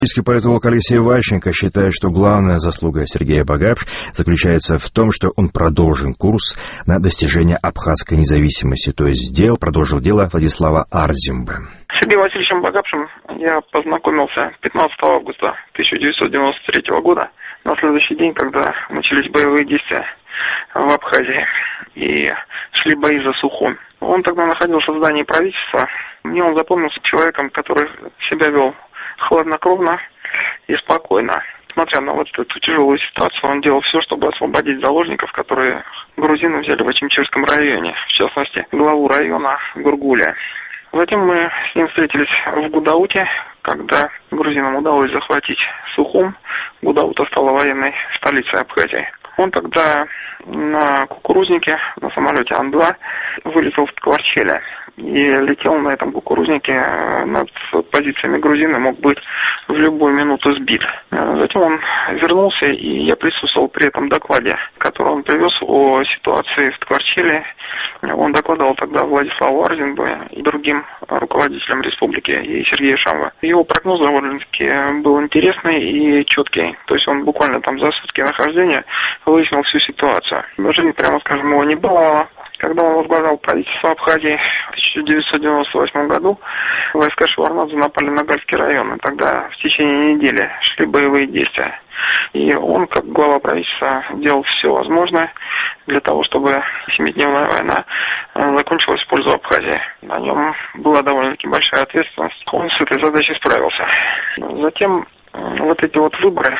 Российский политолог Алексей Ващенко считает, что главная заслуга Сергея Багапш заключается в том, что он продолжил курс на достижение абхазской независимости, то есть продолжил дело Владислава Арзимбы. С Сергеем Васильевичем Багапшем я познакомился 15 августа 1993 года, на следующий день, когда начались боевые действия в Абхазии и шли бои за Сухум. Он тогда находился в здании правительства. Мне он запомнился человеком, который себя вел хладнокровно и спокойно. Несмотря на вот эту тяжелую ситуацию, он делал все, чтобы освободить заложников, которые грузины взяли в Ачимчирском районе, в частности, главу района Гургуля. Затем мы с ним встретились в Гудауте, когда грузинам удалось захватить Сухум. Гудаута стала военной столицей Абхазии. Он тогда на кукурузнике, на самолете Ан-2, вылетел в Ткварчеле и летел на этом кукурузнике над позициями грузин и мог быть в любую минуту сбит. Затем он вернулся, и я присутствовал при этом докладе, который он привез о ситуации в Ткварчеле. Он докладывал тогда Владиславу Арзимбе и другим руководителям республики, и Сергею Шамбе. Его прогноз довольно-таки был интересный и четкий. То есть он буквально там за сутки нахождения выяснил всю ситуацию. Жизнь, прямо скажем, его не было. Когда он возглавлял правительство Абхазии в 1998 году, войска Шеварднадзе напали на Гальский район, и тогда в течение недели шли боевые действия. И он, как глава правительства, делал все возможное для того, чтобы семидневная война закончилась в пользу Абхазии. На нем была довольно-таки большая ответственность. Он с этой задачей справился. Затем вот эти вот выборы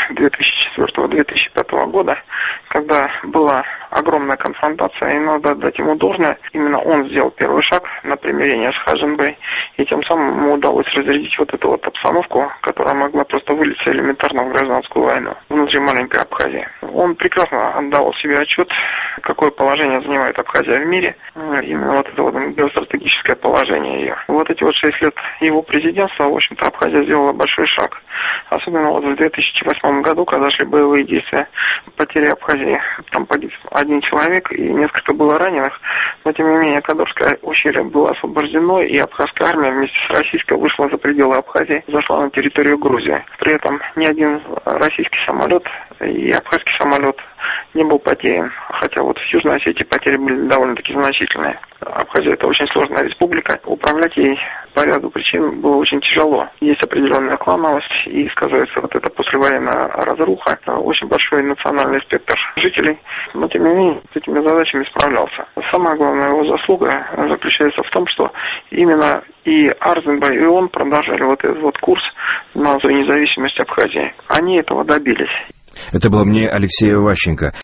2004-2005 года, когда была огромная конфронтация, и надо отдать ему должное, именно он сделал первый шаг на примирение с Хажимбой, и тем самым ему удалось разрядить вот эту вот обстановку, которая могла просто вылиться элементарно в гражданскую войну внутри маленькой Абхазии. Он прекрасно отдавал себе отчет, какое положение занимает Абхазия в мире, именно вот это вот геостратегическое положение ее. Вот эти вот 6 лет его президентства, в общем-то, Абхазия сделала большой шаг. Особенно вот в 2008 году, когда шли боевые действия, потери Абхазии, там погиб один человек и несколько было раненых, но тем не менее Кадырское ущелье было освобождено, и абхазская армия вместе с российской вышла за пределы Абхазии, зашла на территорию Грузии. При этом ни один российский самолет и абхазский самолет не был потерян, хотя вот в Южной Осетии потери были довольно-таки значительные. Абхазия — это очень сложная республика, управлять ей по ряду причин было очень тяжело. Есть определенная клановость, и сказывается вот эта послевоенная разруха, очень большой национальный спектр жителей, но тем не менее с этими задачами справлялся. Самая главная его заслуга заключается в том, что именно и Арзимба, и он продолжали вот этот вот курс на независимость Абхазии. Они этого добились. Это было мнение Алексея Ващенко.